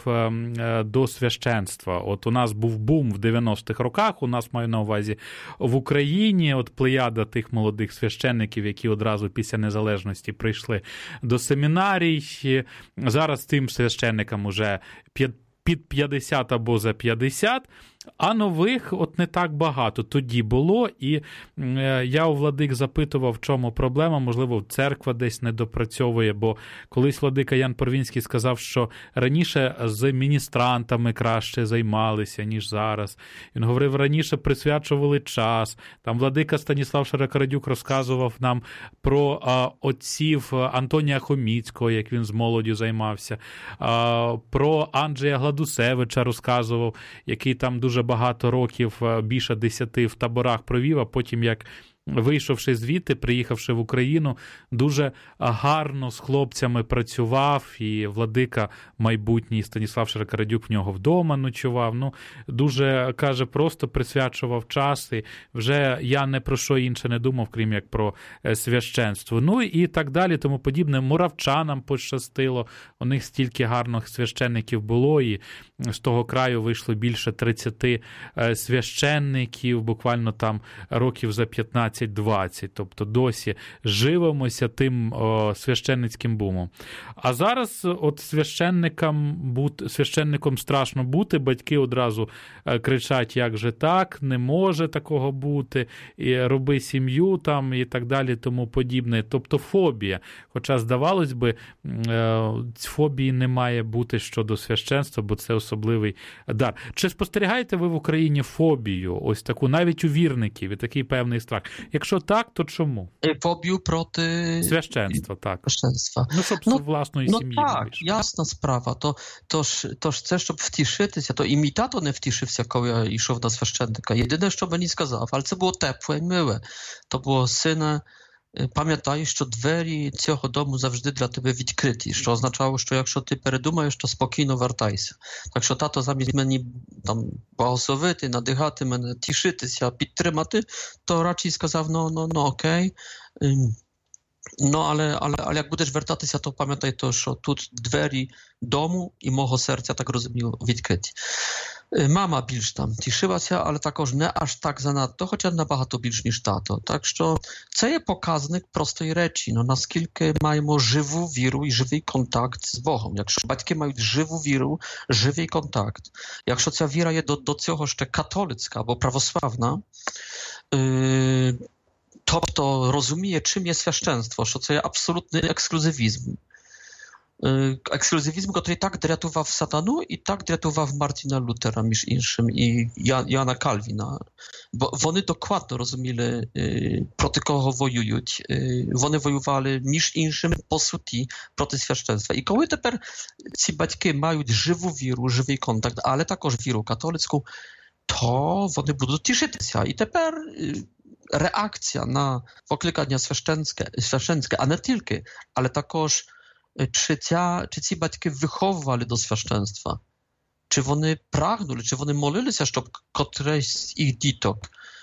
до священства. От у нас був бум в дев'яностих роках, у нас, маю на увазі, в Україні, от плеяда тих молодих священників, які одразу після незалежності прийшли до семінарій. Зараз тим священникам уже під п'ятдесят або за п'ятдесят, а нових от не так багато тоді було, і я у владик запитував, в чому проблема, можливо, церква десь не допрацьовує, бо колись владика Ян Порвінський сказав, що раніше з міністрантами краще займалися, ніж зараз. Він говорив, раніше присвячували час. Там владика Станіслав Широкорадюк розказував нам про а, отців Антонія Хоміцького, як він з молоддю займався, а, про Анджея Гладусевича розказував, який там дуже багато років, більше десяти в таборах провів, а потім як вийшовши звідти, приїхавши в Україну, дуже гарно з хлопцями працював, і владика майбутній Станіслав Широкорадюк в нього вдома ночував. Ну, дуже, каже, просто присвячував час, і вже я не про що інше не думав, крім як про священство. Ну і так далі, тому подібне. Муравчанам пощастило, у них стільки гарних священників було, і з того краю вийшло більше тридцяти священників, буквально там років за п'ятнадцять-двадцять, тобто досі живемося тим о, священницьким бумом. А зараз от священникам бути, священником страшно бути, батьки одразу кричать, як же так, не може такого бути, і роби сім'ю там і так далі, тому подібне. Тобто фобія. Хоча, здавалось би, фобії не має бути щодо священства, бо це особливий дар. Чи спостерігаєте ви в Україні фобію, ось таку, навіть у вірників, і такий певний страх? Якщо так, то чому? Фобію проти священства, так. Священства. Ну, щоб ну, власної ну, сім'ї. Так, вийшло. Ясна справа. То, то, ж, то ж це, щоб втішитися, то і мій тато не втішився, коли я йшов до священника. Єдине, що мені сказав, але це було тепле і миле. То було, сина, пам'ятай, що двері цього дому завжди для тебе відкриті, що означало, що якщо ти передумаєш, то спокійно вертайся. Так що тато замість мені там благословити, надихати мене, тішитися, підтримати, то радше сказав, no, no, no, окей. No, ale, ale, ale jak będziesz wертатися, to pamiętaj to, że тут двері дому і мого серця, так розумію, відкриті. Мама більш там тішилася, але також не аж так занадто, хоча набагато більш ніж тато. Так що це є показник простої речі, no, наскільки маємо живу віру і живий контакт з Богом. Якщо батьки мають живу віру, живий контакт, якщо ця віра є до, до цього ще католицька або православна, yy, тобто розуміє, czym jest świadectwo, że to jest absolutny ekskluzywizm. Ексклюзивізм, який так дрятував сатану і так дрятував Мартіна Лютера, між іншим, і Яна Кальвіна. Бо вони докладно розуміли, проти кого воюють. Вони воювали, між іншим, по суті, проти священства. І коли тепер ці батьки мають живу віру, живий контакт, але також віру католицьку, то вони будуть тішитися. І тепер реакція на покликання священське, священське, а не тільки, але також Czy, ця, чи ці батьки виховували до священства? Чи вони прагнули, чи вони молилися, щоб котресь з їх діток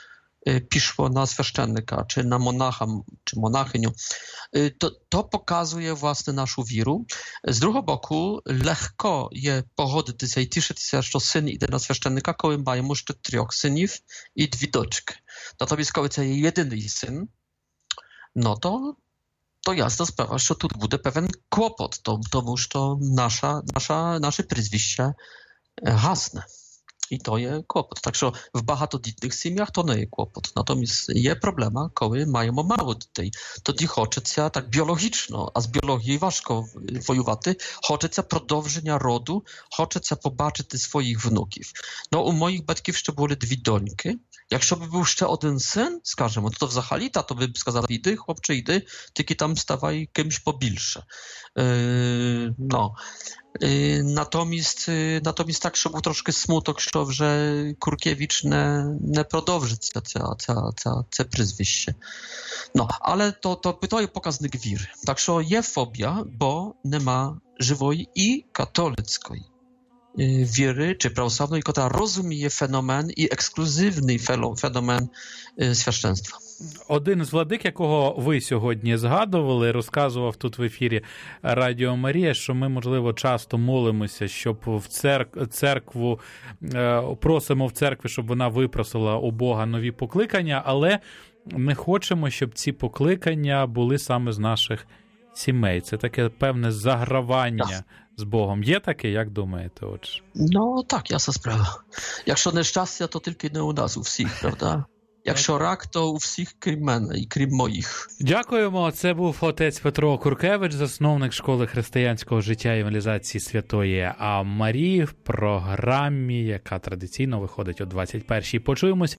пішло на священника, чи на монаха, чи монахиню? To, to pokazuje własne naszą wierę. Z drugiego boku, lekko je pogodzić się i cieszyć się, że syn idzie na święcennika, kiedy mają jeszcze trzech synów i dwie doczki. Natomiast kiedy to jest jedyny syn, no to to jasna sprawa, że tu będzie pewien kłopot, to, to że to nasza, nasza, nasze przyzwiście hasne. I to jest kłopot. Także w багатодітних сім'ях to nie jest kłopot. Natomiast jest problema, kiedy mają mało dzieci. Тоді хочеться так біологічно, а з біології важко воювати, хочеться продовження роду, хочеться побачити своїх внуків. No, у моїх батьків ще були дві доньки. Якщо б був ще один син, скажімо, то взагалі тато би сказав, іди, хлопче, іди, тільки там ставай кимś побільше. Yy, no. Yy, natomiast, yy, natomiast tak, że był troszkę smutok, że Kurkiewicz nie, nie продовжить це, це, це, це, це прізвище. No, ale to, to, to jest pokaznik wiry. Tak, że jest fobia, bo nie ma żywej i katolickiej wiery, czy prawosławnej, która rozumie fenomen і ексклюзивний феномен священства. Один з владик, якого ви сьогодні згадували, розказував тут в ефірі Радіо Марія, що ми, можливо, часто молимося, щоб в церк... церкву, просимо в церкві, щоб вона випросила у Бога нові покликання, але ми хочемо, щоб ці покликання були саме з наших сімей. Це таке певне загравання з Богом. Є таке, як думаєте? Отже? Ну, так, ясна справа. Якщо нещастя, то тільки не у нас, у всіх, правда? Якщо рак, то у всіх, крім мене і крім моїх. Дякуємо. Це був отець Петро Куркевич, засновник школи християнського життя і евангелізації Святої Марії в програмі, яка традиційно виходить о двадцять першій. Почуємось